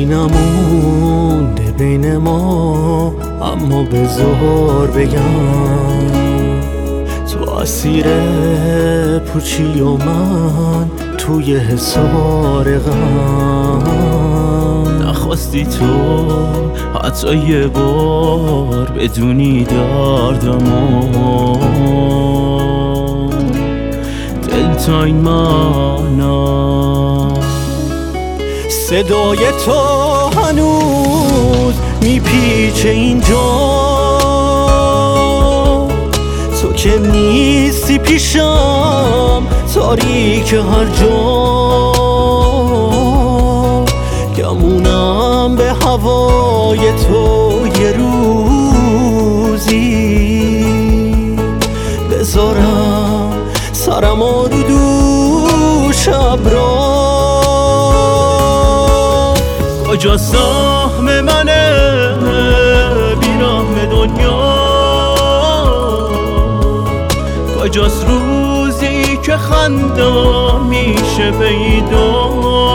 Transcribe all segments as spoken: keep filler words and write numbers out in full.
چیزی نمونده بین ما، اما بذار بگم تو اسیر پوچی و من توی حصار غم. نخواستی تو حتی یه بار بدونی دردمو، دل تا این منم. صدای تو هنوز میپیچه اینجا، تو که نیستی پیشم، تاریک هر جا. گمونم به هوای تو یه روزی، بذارم سرم رو دو شب را. کجا سهم منه بیرحم دنیا، کجاست روزی که خندم میشه پیدا.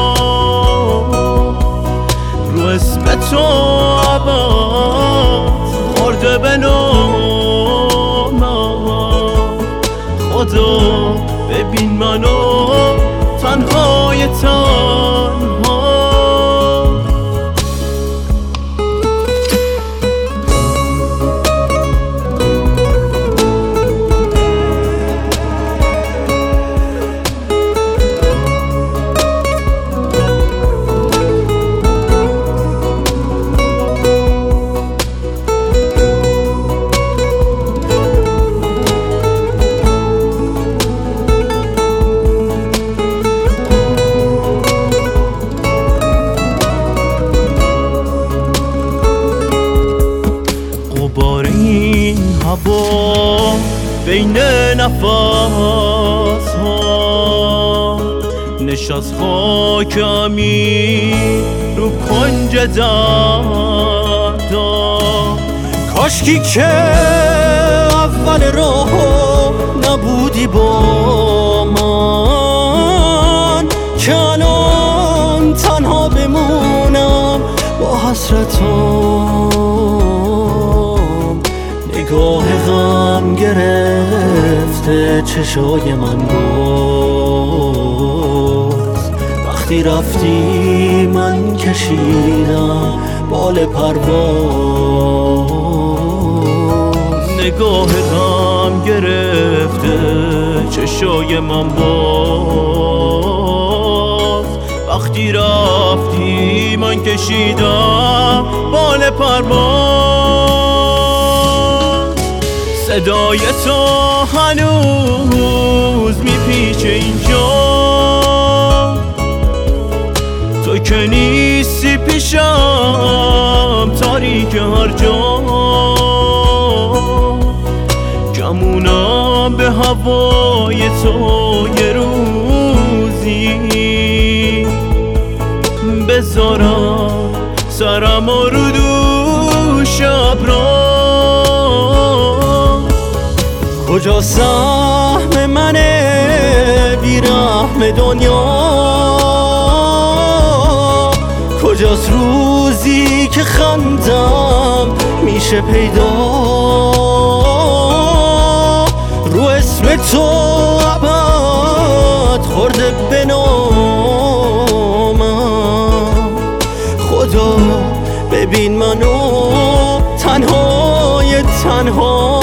رو اسم تو عباد خورده به نامم، خدا ببین منو تنهای تنها. بار این هوا بین نفس ها نشست خاکمی رو کنج دردا. کاشکی که اول راهو نبودی با من، که الان تنها بمونم با حسرتام. نگاه غم گرفته چشای من باز، وقتی رفتی من کشیدم بال پرواز. نگاه غم گرفته چشای من باز، وقتی رفتی من کشیدم بال پرواز. صدای تو هنوز میپیچه اینجا، تو که نیستی پیشم، تاریک هر جا. گمونم به هوای تو یه روزی، بذارم سرم رو دو شب را. کجا سهم منه بیرحم دنیا، کجاست روزی که خندم میشه پیدا. رو اسم تو عباد خورده به نامم، خدا ببین منو تنهای تنها.